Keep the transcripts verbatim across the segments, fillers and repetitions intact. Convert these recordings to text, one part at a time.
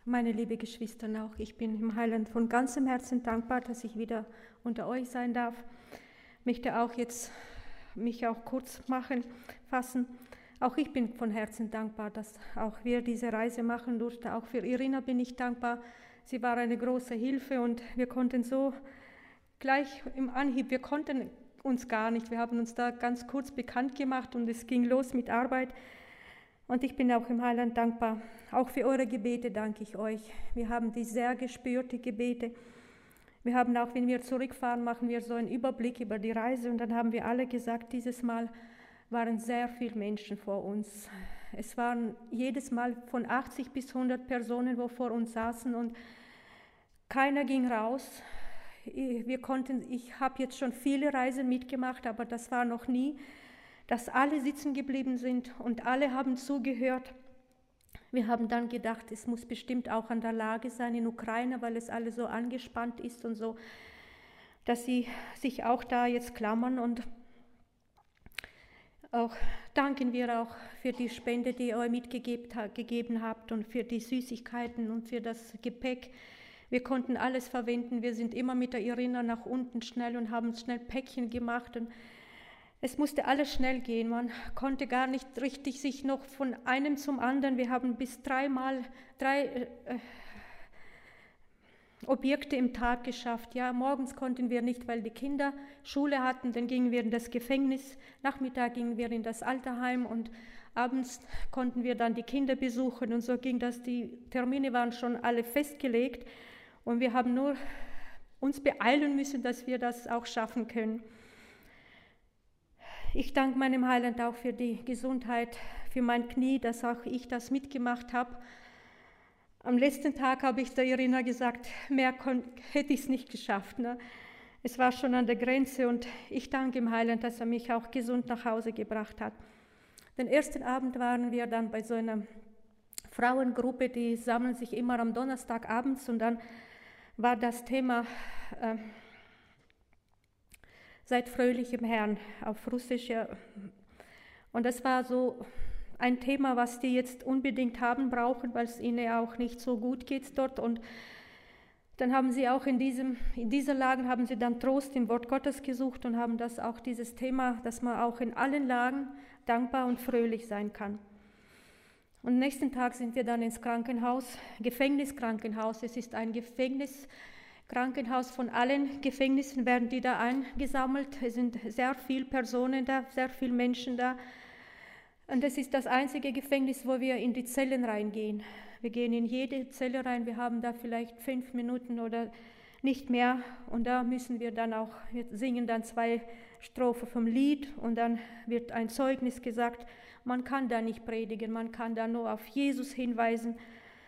Meine liebe Geschwister auch, ich bin im Heiland von ganzem Herzen dankbar, dass ich wieder unter euch sein darf. Ich möchte auch jetzt mich auch kurz machen, fassen. Auch ich bin von Herzen dankbar, dass auch wir diese Reise machen durften. Auch für Irina bin ich dankbar. Sie war eine große Hilfe und wir konnten so gleich im Anhieb, wir konnten uns gar nicht. Wir haben uns da ganz kurz bekannt gemacht und es ging los mit Arbeit. Und ich bin auch im Heiland dankbar. Auch für eure Gebete danke ich euch. Wir haben die sehr gespürt, die Gebete. Wir haben auch, wenn wir zurückfahren, machen wir so einen Überblick über die Reise. Und dann haben wir alle gesagt, dieses Mal waren sehr viele Menschen vor uns. Es waren jedes Mal von achtzig bis hundert Personen, die vor uns saßen und keiner ging raus. Wir konnten, ich habe jetzt schon viele Reisen mitgemacht, aber das war noch nie, dass alle sitzen geblieben sind und alle haben zugehört. Wir haben dann gedacht, es muss bestimmt auch an der Lage sein in Ukraine, weil es alles so angespannt ist und so, dass sie sich auch da jetzt klammern. Und auch danken wir auch für die Spende, die ihr euch mitgegeben habt und für die Süßigkeiten und für das Gepäck. Wir konnten alles verwenden. Wir sind immer mit der Irina nach unten schnell und haben schnell Päckchen gemacht. Und es musste alles schnell gehen. Man konnte gar nicht richtig sich noch von einem zum anderen. Wir haben bis dreimal drei äh, Objekte im Tag geschafft. Ja, morgens konnten wir nicht, weil die Kinder Schule hatten. Dann gingen wir in das Gefängnis. Nachmittag gingen wir in das Altersheim und abends konnten wir dann die Kinder besuchen. Und so ging das. Die Termine waren schon alle festgelegt und wir haben nur uns beeilen müssen, dass wir das auch schaffen können. Ich danke meinem Heiland auch für die Gesundheit, für mein Knie, dass auch ich das mitgemacht habe. Am letzten Tag habe ich der Irina gesagt, mehr hätte ich es nicht geschafft. Ne? Es war schon an der Grenze und ich danke dem Heiland, dass er mich auch gesund nach Hause gebracht hat. Den ersten Abend waren wir dann bei so einer Frauengruppe, die sammeln sich immer am Donnerstagabends und dann war das Thema äh, Seid fröhlich im Herrn auf Russisch. Ja. Und das war so ein Thema, was die jetzt unbedingt haben brauchen, weil es ihnen auch nicht so gut geht dort. Und dann haben sie auch in, diesem, in dieser Lage haben sie dann Trost im Wort Gottes gesucht und haben das auch dieses Thema, dass man auch in allen Lagen dankbar und fröhlich sein kann. Und am nächsten Tag sind wir dann ins Krankenhaus, Gefängniskrankenhaus. Es ist ein Gefängniskrankenhaus, von allen Gefängnissen werden die da eingesammelt. Es sind sehr viele Personen da, sehr viele Menschen da. Und das ist das einzige Gefängnis, wo wir in die Zellen reingehen. Wir gehen in jede Zelle rein, wir haben da vielleicht fünf Minuten oder nicht mehr. Und da müssen wir dann auch, wir singen dann zwei Strophen vom Lied und dann wird ein Zeugnis gesagt. Man kann da nicht predigen, man kann da nur auf Jesus hinweisen.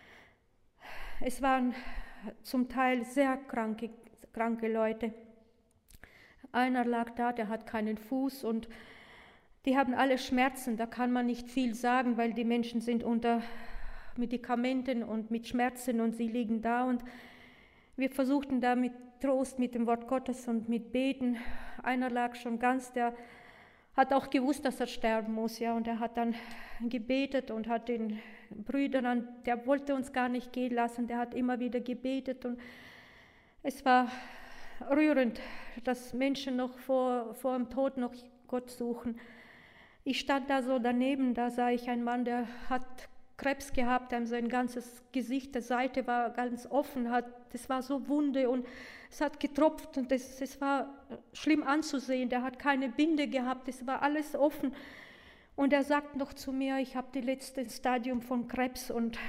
Es waren zum Teil sehr kranke, kranke Leute. Einer lag da, der hat keinen Fuß und die haben alle Schmerzen. Da kann man nicht viel sagen, weil die Menschen sind unter Medikamenten und mit Schmerzen und sie liegen da. Und wir versuchten da mit Trost, mit dem Wort Gottes und mit Beten. Einer lag schon ganz, der hat auch gewusst, dass er sterben muss, ja, und er hat dann gebetet und hat den Brüdern, der wollte uns gar nicht gehen lassen, der hat immer wieder gebetet und es war rührend, dass Menschen noch vor, vor dem Tod noch Gott suchen. Ich stand da so daneben, da sah ich einen Mann, der hat Krebs gehabt, sein ganzes Gesicht, die Seite war ganz offen, hat, das war so Wunde und es hat getropft und das, das war schlimm anzusehen. Der hat keine Binde gehabt, es war alles offen. Und er sagt noch zu mir, ich habe das letzte Stadium von Krebs und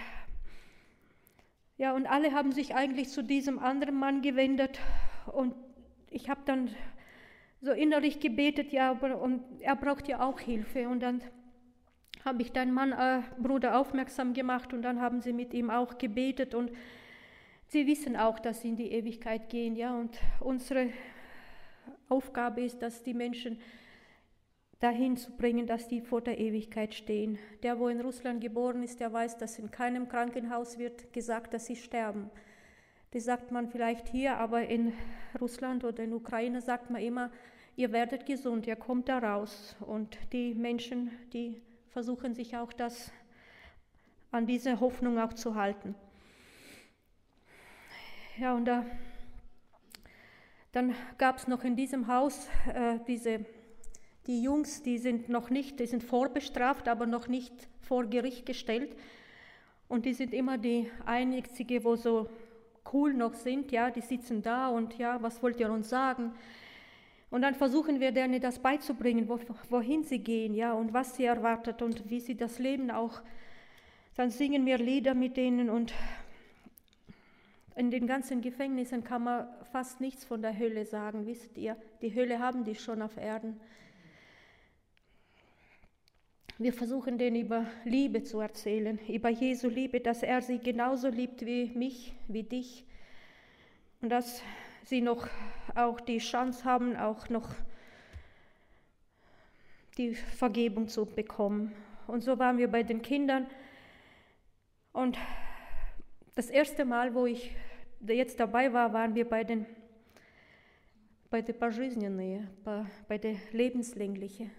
ja, und alle haben sich eigentlich zu diesem anderen Mann gewendet und ich habe dann so innerlich gebetet, ja, und er braucht ja auch Hilfe und dann habe ich deinen Mann, äh, Bruder aufmerksam gemacht und dann haben sie mit ihm auch gebetet und sie wissen auch, dass sie in die Ewigkeit gehen, ja, und unsere Aufgabe ist, dass die Menschen dahin zu bringen, dass die vor der Ewigkeit stehen. Der, wo in Russland geboren ist, der weiß, dass in keinem Krankenhaus wird gesagt, dass sie sterben. Das sagt man vielleicht hier, aber in Russland oder in Ukraine sagt man immer, ihr werdet gesund, ihr kommt da raus. Und die Menschen, die versuchen sich auch das, an diese Hoffnung auch zu halten. Ja, und da, dann gab es noch in diesem Haus äh, diese, die Jungs, die sind noch nicht, die sind vorbestraft, aber noch nicht vor Gericht gestellt. Und die sind immer die Einzige, wo so cool noch sind, ja, die sitzen da und ja, was wollt ihr uns sagen? Und dann versuchen wir denen das beizubringen, wo, wohin sie gehen, ja, und was sie erwartet und wie sie das Leben auch. Dann singen wir Lieder mit denen und in den ganzen Gefängnissen kann man fast nichts von der Hölle sagen, wisst ihr? Die Hölle haben die schon auf Erden. Wir versuchen denen über Liebe zu erzählen, über Jesu Liebe, dass er sie genauso liebt wie mich, wie dich. Und dass sie noch auch die Chance haben, auch noch die Vergebung zu bekommen. Und so waren wir bei den Kindern. Und das erste Mal, wo ich jetzt dabei war, waren wir bei den bei der Пожизненные, bei, bei der Lebenslängliche.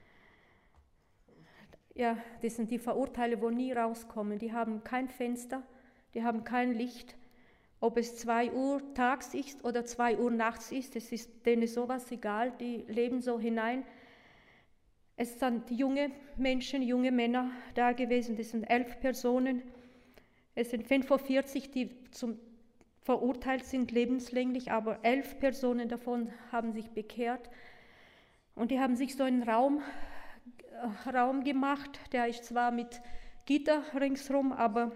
Ja, das sind die Verurteile, wo nie rauskommen. Die haben kein Fenster, die haben kein Licht. Ob es zwei Uhr tags ist oder zwei Uhr nachts ist, es ist denen sowas egal, die leben so hinein. Es sind junge Menschen, junge Männer da gewesen, das sind elf Personen. Es sind fünfundvierzig, die zum verurteilt sind, lebenslänglich, aber elf Personen davon haben sich bekehrt. Und die haben sich so einen Raum Raum gemacht, der ist zwar mit Gitter ringsherum, aber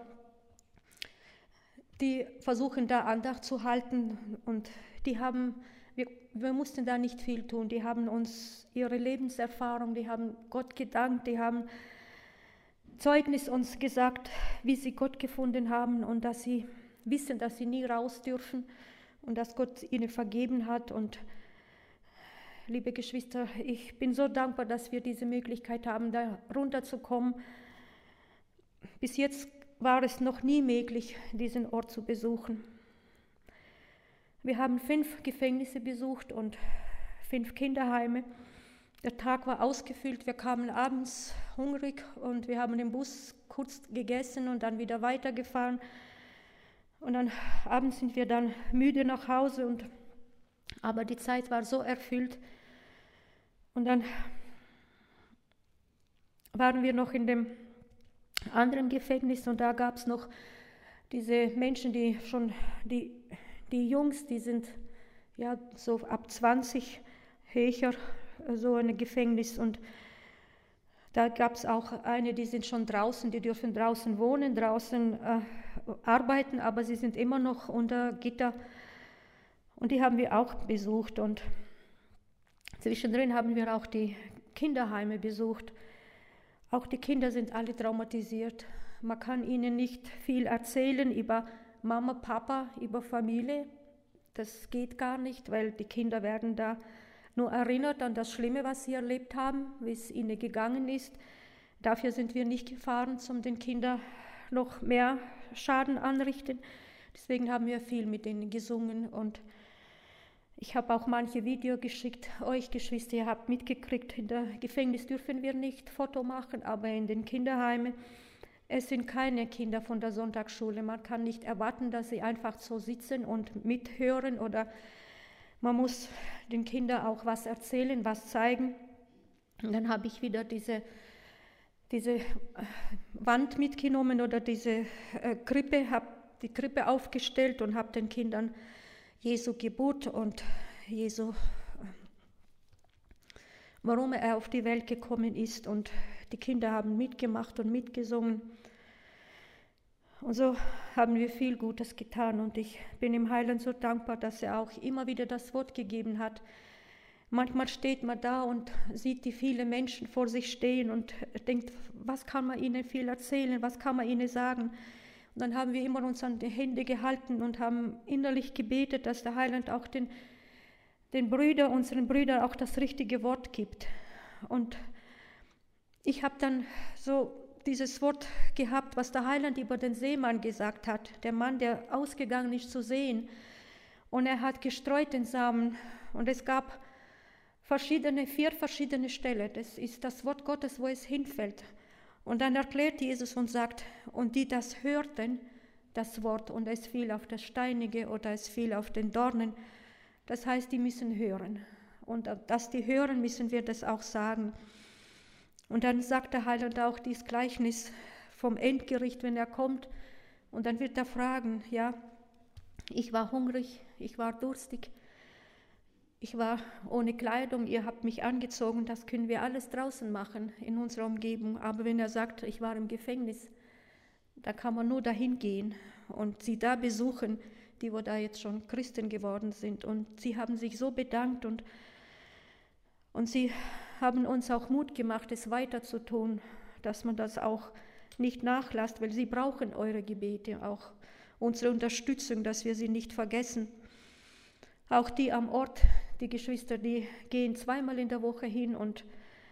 die versuchen da Andacht zu halten und die haben, wir, wir mussten da nicht viel tun, die haben uns ihre Lebenserfahrung, die haben Gott gedankt, die haben Zeugnis uns gesagt, wie sie Gott gefunden haben und dass sie wissen, dass sie nie raus dürfen und dass Gott ihnen vergeben hat. Und liebe Geschwister, ich bin so dankbar, dass wir diese Möglichkeit haben, da runterzukommen. Bis jetzt war es noch nie möglich, diesen Ort zu besuchen. Wir haben fünf Gefängnisse besucht und fünf Kinderheime. Der Tag war ausgefüllt, wir kamen abends hungrig und wir haben im Bus kurz gegessen und dann wieder weitergefahren. Und dann abends sind wir dann müde nach Hause und aber die Zeit war so erfüllt. Und dann waren wir noch in dem anderen Gefängnis und da gab es noch diese Menschen, die schon, die, die Jungs, die sind ja so ab zwanzig höher, so ein Gefängnis. Und da gab es auch eine, die sind schon draußen, die dürfen draußen wohnen, draußen äh, arbeiten, aber sie sind immer noch unter Gitter. Und die haben wir auch besucht und zwischendrin haben wir auch die Kinderheime besucht. Auch die Kinder sind alle traumatisiert. Man kann ihnen nicht viel erzählen über Mama, Papa, über Familie. Das geht gar nicht, weil die Kinder werden da nur erinnert an das Schlimme, was sie erlebt haben, wie es ihnen gegangen ist. Dafür sind wir nicht gefahren, um den Kindern noch mehr Schaden anrichten. Deswegen haben wir viel mit ihnen gesungen und ich habe auch manche Videos geschickt, euch Geschwister, ihr habt mitgekriegt, in der Gefängnis dürfen wir nicht Foto machen, aber in den Kinderheimen, es sind keine Kinder von der Sonntagsschule. Man kann nicht erwarten, dass sie einfach so sitzen und mithören oder man muss den Kindern auch was erzählen, was zeigen. Und dann habe ich wieder diese, diese Wand mitgenommen oder diese äh, Krippe, habe die Krippe aufgestellt und habe den Kindern Jesu Geburt und Jesu, warum er auf die Welt gekommen ist. Und die Kinder haben mitgemacht und mitgesungen. Und so haben wir viel Gutes getan. Und ich bin dem Heiland so dankbar, dass er auch immer wieder das Wort gegeben hat. Manchmal steht man da und sieht die vielen Menschen vor sich stehen und denkt, was kann man ihnen viel erzählen, was kann man ihnen sagen. Und dann haben wir immer uns an die Hände gehalten und haben innerlich gebetet, dass der Heiland auch den, den Brüdern, unseren Brüdern auch das richtige Wort gibt. Und ich habe dann so dieses Wort gehabt, was der Heiland über den Seemann gesagt hat, der Mann, der ausgegangen ist zu sehen. Und er hat gestreut den Samen und es gab verschiedene, vier verschiedene Stellen. Das ist das Wort Gottes, wo es hinfällt. Und dann erklärt Jesus und sagt, und die das hörten, das Wort, und es fiel auf das Steinige oder es fiel auf den Dornen. Das heißt, die müssen hören. Und dass die hören, müssen wir das auch sagen. Und dann sagt der Heiland auch dieses Gleichnis vom Endgericht, wenn er kommt. Und dann wird er fragen, ja, ich war hungrig, ich war durstig, ich war ohne Kleidung, ihr habt mich angezogen, das können wir alles draußen machen in unserer Umgebung. Aber wenn er sagt, ich war im Gefängnis, da kann man nur dahin gehen und sie da besuchen, die wo da jetzt schon Christen geworden sind. Und sie haben sich so bedankt und, und sie haben uns auch Mut gemacht, es weiter zu tun, dass man das auch nicht nachlässt, weil sie brauchen eure Gebete, auch unsere Unterstützung, dass wir sie nicht vergessen. Auch die am Ort, die Geschwister, die gehen zweimal in der Woche hin und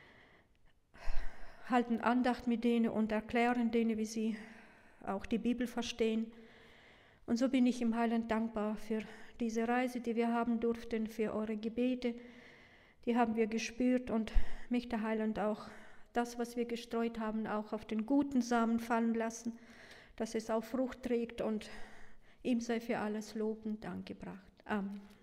halten Andacht mit denen und erklären denen, wie sie auch die Bibel verstehen. Und so bin ich im Heiland dankbar für diese Reise, die wir haben durften, für eure Gebete. Die haben wir gespürt und mich der Heiland auch das, was wir gestreut haben, auch auf den guten Samen fallen lassen, dass es auch Frucht trägt, und ihm sei für alles Lob und Dank gebracht. Amen.